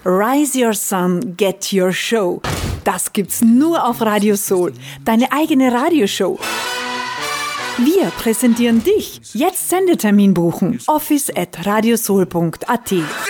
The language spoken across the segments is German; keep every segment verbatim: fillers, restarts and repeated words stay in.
Rise Your Sun, Get Your Show. Das gibt's nur auf Radio Soul, deine eigene Radioshow. Wir präsentieren dich. Jetzt Sendetermin buchen. office at radiosoul punkt at.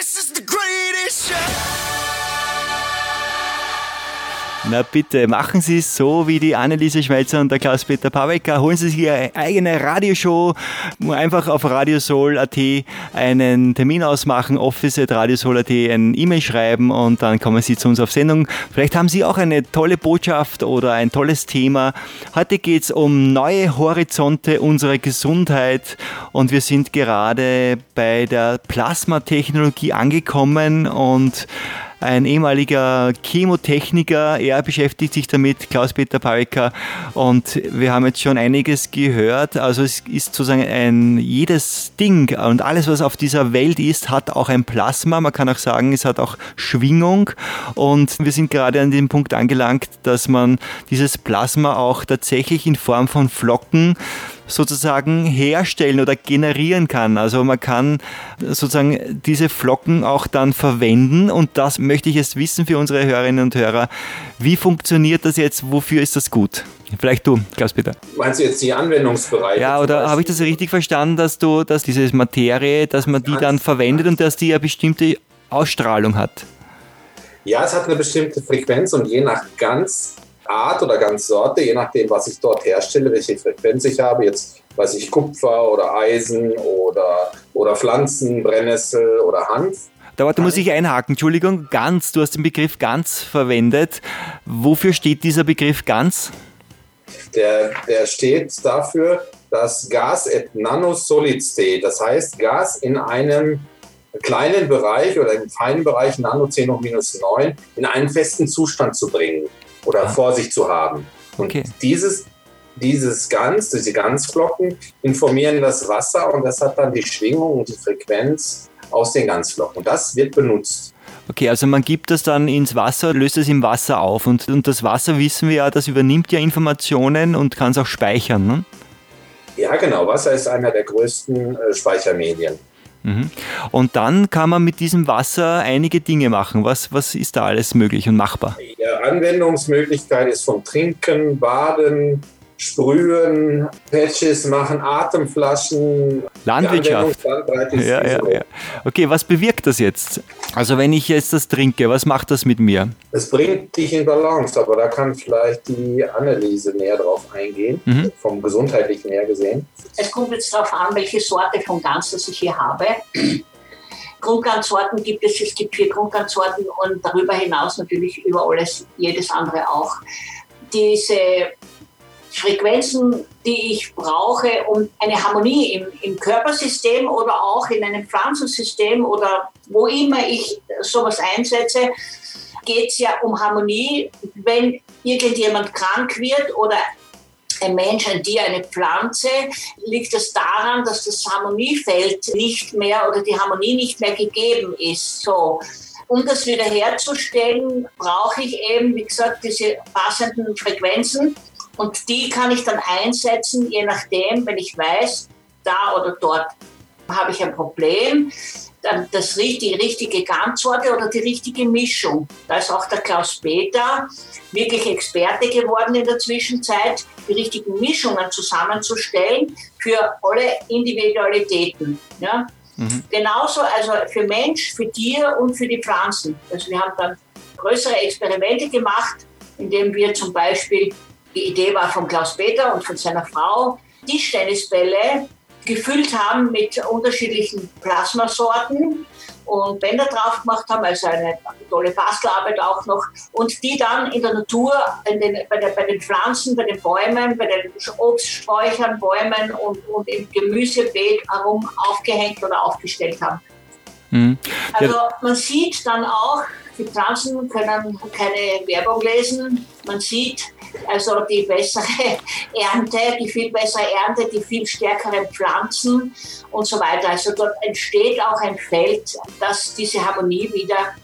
Na bitte, machen Sie es so wie die Anneliese Schmelzer und der Klaus-Peter Pawecker. Holen Sie sich Ihre eigene Radioshow, einfach auf radiosoul punkt at einen Termin ausmachen, office at radiosoul punkt at, ein E-Mail schreiben und dann kommen Sie zu uns auf Sendung. Vielleicht haben Sie auch eine tolle Botschaft oder ein tolles Thema. Heute geht es um neue Horizonte unserer Gesundheit und wir sind gerade bei der Plasmatechnologie angekommen und ein ehemaliger Chemotechniker, er beschäftigt sich damit, Klaus-Peter Pawecker, und wir haben jetzt schon einiges gehört. Also es ist sozusagen ein jedes Ding und alles, was auf dieser Welt ist, hat auch ein Plasma. Man kann auch sagen, es hat auch Schwingung und wir sind gerade an dem Punkt angelangt, dass man dieses Plasma auch tatsächlich in Form von Flocken sozusagen herstellen oder generieren kann. Also man kann sozusagen diese Flocken auch dann verwenden und das möchte ich jetzt wissen für unsere Hörerinnen und Hörer. Wie funktioniert das jetzt? Wofür ist das gut? Vielleicht du, Klaus-Peter. Meinst du jetzt die Anwendungsbereiche? Ja, oder habe ich das richtig verstanden, dass du, dass diese Materie, dass man die dann verwendet und dass die eine bestimmte Ausstrahlung hat? Ja, es hat eine bestimmte Frequenz und je nach ganz Art oder ganz Sorte, je nachdem, was ich dort herstelle, welche Frequenz ich habe, jetzt weiß ich Kupfer oder Eisen oder, oder Pflanzen, Brennnessel oder Hanf. Da muss ich einhaken, Entschuldigung, ganz, du hast den Begriff ganz verwendet. Wofür steht dieser Begriff ganz? Der, der steht dafür, dass Gas et nanosolid state, das heißt Gas in einem kleinen Bereich oder im feinen Bereich Nano zehn hoch minus neun in einen festen Zustand zu bringen oder ah. vor sich zu haben. Und okay. dieses, dieses Ganz, diese Ganzflocken informieren das Wasser und das hat dann die Schwingung und die Frequenz aus den Ganzflocken. Und das wird benutzt. Okay, also man gibt das dann ins Wasser, löst es im Wasser auf und, und das Wasser, wissen wir ja, das übernimmt ja Informationen und kann es auch speichern, ne? Ja, genau. Wasser ist einer der größten äh, Speichermedien. Mhm. Und dann kann man mit diesem Wasser einige Dinge machen. Was, was ist da alles möglich und machbar? Die Anwendungsmöglichkeit ist vom Trinken, Baden, Sprühen, Patches machen, Atemflaschen. Landwirtschaft. Ja, ja, ja. Okay, was bewirkt das jetzt? Also wenn ich jetzt das trinke, was macht das mit mir? Es bringt dich in Balance, aber da kann vielleicht die Anneliese näher drauf eingehen, mhm. vom Gesundheitlichen her gesehen. Es kommt jetzt darauf an, welche Sorte von Gans das ich hier habe. Grundganzsorten gibt es, es gibt vier Grundganzsorten und darüber hinaus natürlich über alles, jedes andere auch. Diese Frequenzen, die ich brauche, um eine Harmonie im, im Körpersystem oder auch in einem Pflanzensystem oder wo immer ich sowas einsetze, geht es ja um Harmonie. Wenn irgendjemand krank wird oder ein Mensch, ein Tier, eine Pflanze, liegt es daran, dass das Harmoniefeld nicht mehr oder die Harmonie nicht mehr gegeben ist. So. Um das wiederherzustellen, brauche ich eben, wie gesagt, diese passenden Frequenzen. Und die kann ich dann einsetzen, je nachdem, wenn ich weiß, da oder dort habe ich ein Problem, dann das, die richtige Ganzsorte oder die richtige Mischung. Da ist auch der Klaus-Peter wirklich Experte geworden in der Zwischenzeit, die richtigen Mischungen zusammenzustellen für alle Individualitäten. Ja? Mhm. Genauso also für Mensch, für Tier und für die Pflanzen. Also wir haben dann größere Experimente gemacht, indem wir zum Beispiel, die Idee war von Klaus-Peter und von seiner Frau, Tischtennisbälle gefüllt haben mit unterschiedlichen Plasmasorten und Bänder drauf gemacht haben, also eine tolle Bastelarbeit auch noch, und die dann in der Natur, in den, bei, der, bei den Pflanzen, bei den Bäumen, bei den Obststräuchern, Bäumen und, und im Gemüsebeet herum aufgehängt oder aufgestellt haben. Mhm. Also man sieht dann auch, die Pflanzen können keine Werbung lesen. Man sieht also die bessere Ernte, die viel bessere Ernte, die viel stärkeren Pflanzen und so weiter. Also dort entsteht auch ein Feld, das diese Harmonie wieder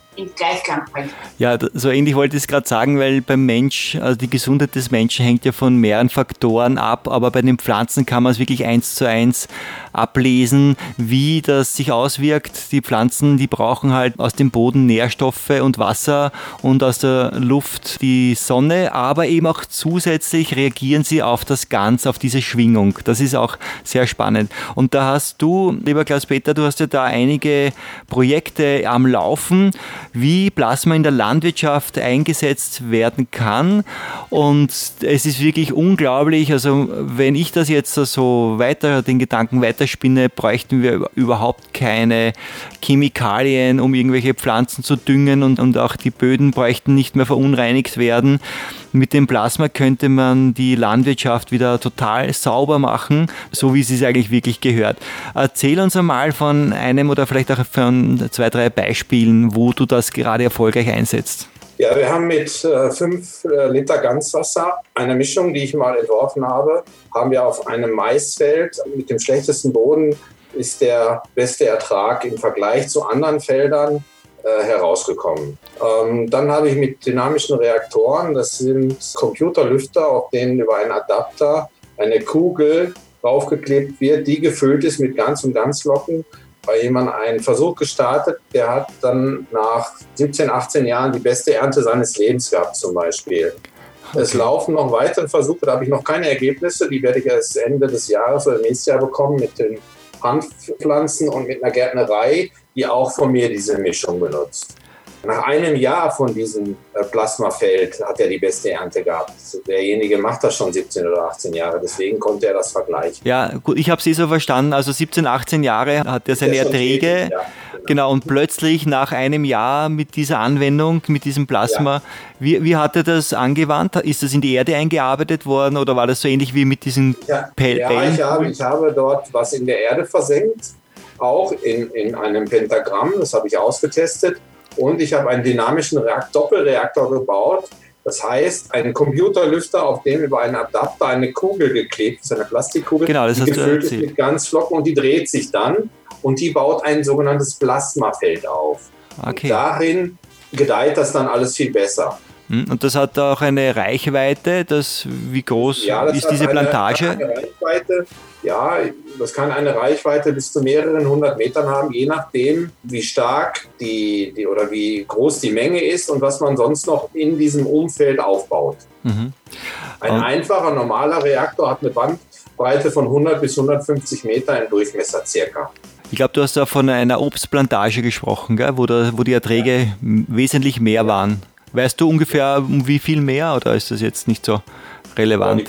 in Gleichklang bringt. Ja, so ähnlich wollte ich es gerade sagen, weil beim Mensch, also die Gesundheit des Menschen hängt ja von mehreren Faktoren ab, aber bei den Pflanzen kann man es wirklich eins zu eins ablesen, wie das sich auswirkt. Die Pflanzen, die brauchen halt aus dem Boden Nährstoffe und Wasser und aus der Luft die Sonne, aber eben auch zusätzlich reagieren sie auf das Ganze, auf diese Schwingung. Das ist auch sehr spannend. Und da hast du, lieber Klaus-Peter, du hast ja da einige Projekte am Laufen, wie Plasma in der Landwirtschaft eingesetzt werden kann. Und es ist wirklich unglaublich, also wenn ich das jetzt so weiter, den Gedanken weiterspinne, bräuchten wir überhaupt keine Chemikalien, um irgendwelche Pflanzen zu düngen und, und auch die Böden bräuchten nicht mehr verunreinigt werden. Mit dem Plasma könnte man die Landwirtschaft wieder total sauber machen, so wie sie es eigentlich wirklich gehört. Erzähl uns einmal von einem oder vielleicht auch von zwei, drei Beispielen, wo du das gerade erfolgreich einsetzt. Ja, wir haben mit äh, fünf äh, Liter Ganzwasser, eine Mischung, die ich mal entworfen habe, haben wir auf einem Maisfeld mit dem schlechtesten Boden ist der beste Ertrag im Vergleich zu anderen Feldern äh, herausgekommen. Ähm, dann habe ich mit dynamischen Reaktoren, das sind Computerlüfter, auf denen über einen Adapter eine Kugel draufgeklebt wird, die gefüllt ist mit Ganz- und Ganzlocken. Bei jemandem einen Versuch gestartet, der hat dann nach siebzehn, achtzehn Jahren die beste Ernte seines Lebens gehabt zum Beispiel. Okay. Es laufen noch weitere Versuche, da habe ich noch keine Ergebnisse, die werde ich erst Ende des Jahres oder nächstes Jahr bekommen mit den Hanfpflanzen und mit einer Gärtnerei, die auch von mir diese Mischung benutzt. Nach einem Jahr von diesem Plasmafeld hat er die beste Ernte gehabt. Derjenige macht das schon siebzehn oder achtzehn Jahre, deswegen konnte er das vergleichen. Ja, gut, ich habe es eh so verstanden, also siebzehn, achtzehn Jahre hat er seine Erträge, tätig, ja, genau. genau, und plötzlich nach einem Jahr mit dieser Anwendung, mit diesem Plasma, ja. wie, wie hat er das angewandt? Ist das in die Erde eingearbeitet worden oder war das so ähnlich wie mit diesen ja, Pellen? Ja, ich habe, ich habe dort was in der Erde versenkt, auch in, in einem Pentagramm, das habe ich ausgetestet. Und ich habe einen dynamischen Reaktor, Doppelreaktor gebaut. Das heißt, einen Computerlüfter, auf dem über einen Adapter eine Kugel geklebt ist, eine Plastikkugel, genau, das die gefüllt ist mit Ganzflocken und die dreht sich dann und die baut ein sogenanntes Plasmafeld auf. Okay. Und darin gedeiht das dann alles viel besser. Und das hat auch eine Reichweite, das, wie groß ja, das ist diese eine, Plantage? Eine Reichweite, ja, das kann eine Reichweite bis zu mehreren hundert Metern haben, je nachdem, wie stark die, die oder wie groß die Menge ist und was man sonst noch in diesem Umfeld aufbaut. Mhm. Ein und einfacher, normaler Reaktor hat eine Bandbreite von hundert bis hundertfünfzig Meter im Durchmesser circa. Ich glaube, du hast da von einer Obstplantage gesprochen, gell? Wo, da, wo die Erträge ja. wesentlich mehr waren. Weißt du ungefähr um wie viel mehr oder ist das jetzt nicht so relevant?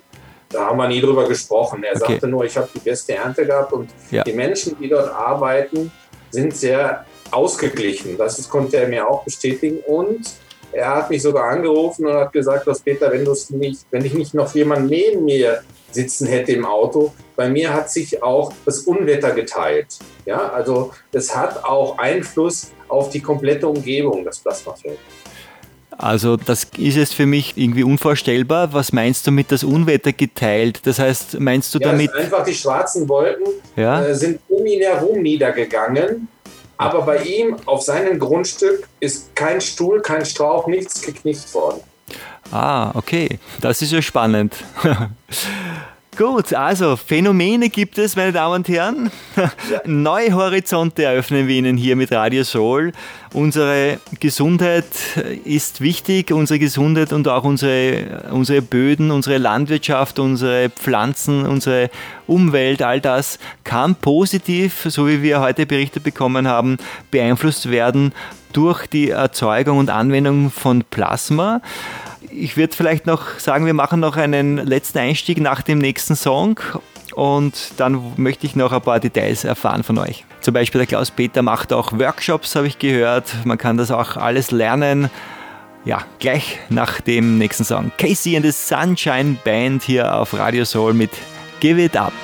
Da haben wir nie drüber gesprochen. Er okay. sagte nur, ich habe die beste Ernte gehabt und ja. die Menschen, die dort arbeiten, sind sehr ausgeglichen. Das ist, konnte er mir auch bestätigen. Und er hat mich sogar angerufen und hat gesagt, dass Peter, wenn, nicht, wenn ich nicht noch jemanden neben mir sitzen hätte im Auto, bei mir hat sich auch das Unwetter geteilt. Ja, also es hat auch Einfluss auf die komplette Umgebung, das Plasmafeld. Also das ist es für mich irgendwie unvorstellbar. Was meinst du mit das Unwetter geteilt? Das heißt, meinst du ja, damit... Einfach die schwarzen Wolken ja? äh, sind um ihn herum niedergegangen, aber bei ihm auf seinem Grundstück ist kein Stuhl, kein Strauch, nichts geknickt worden. Ah, okay. Das ist ja spannend. Gut, also Phänomene gibt es, meine Damen und Herren. Ja. Neue Horizonte eröffnen wir Ihnen hier mit Radio Soul. Unsere Gesundheit ist wichtig, unsere Gesundheit und auch unsere, unsere Böden, unsere Landwirtschaft, unsere Pflanzen, unsere Umwelt, all das kann positiv, so wie wir heute berichtet bekommen haben, beeinflusst werden durch die Erzeugung und Anwendung von Plasma. Ich würde vielleicht noch sagen, wir machen noch einen letzten Einstieg nach dem nächsten Song und dann möchte ich noch ein paar Details erfahren von euch. Zum Beispiel der Klaus-Peter macht auch Workshops, habe ich gehört. Man kann das auch alles lernen. Ja, gleich nach dem nächsten Song. Casey and the Sunshine Band hier auf Radio Soul mit Give It Up.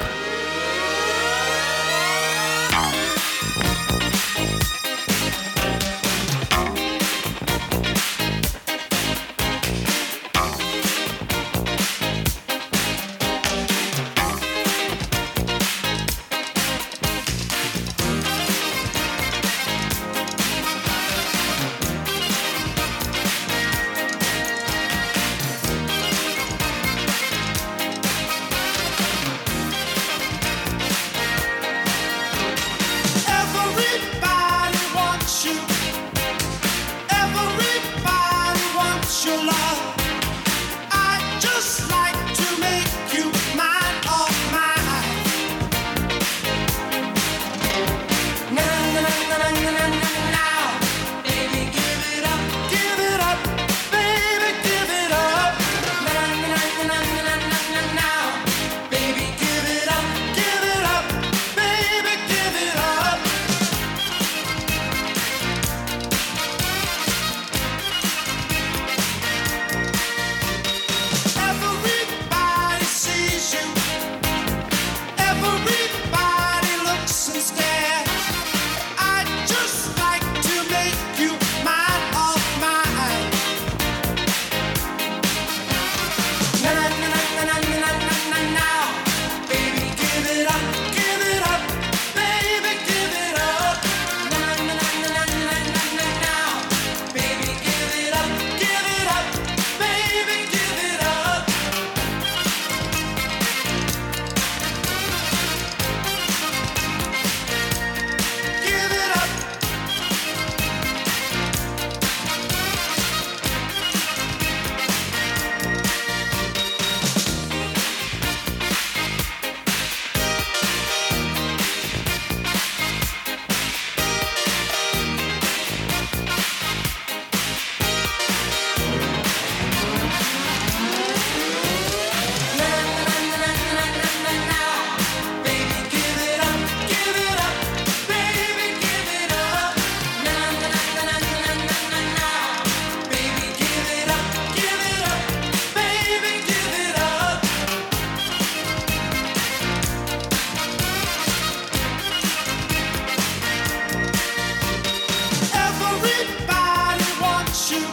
wants you.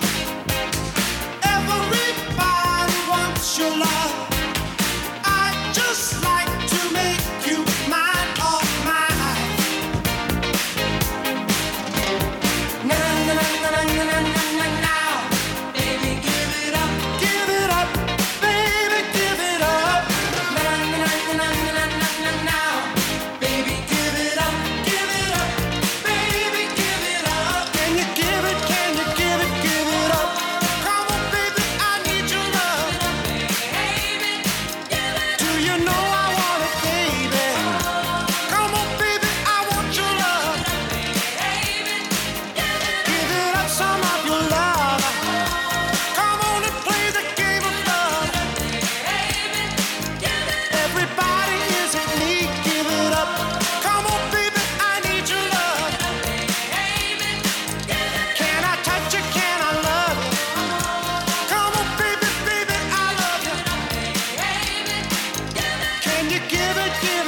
Everybody wants your love. I just like to make you mine, all mine. Na na na na na na na na na. Baby, give it up, give it up, baby, give it up. Na na na na na na na na na. Baby, give it up, give it up, baby, give it up. Can you give it? Can you give it? Give it up. Come on, baby, I need your love. Do you know I want it, baby? Come on, baby, I want your love. Give it up, some of your love. Come on and play the game of love. Everybody is in need. Give it up. Come on, baby, I need your love. Can I touch you? Can I love you? Come on, baby, baby, I love you. Can you give it? Give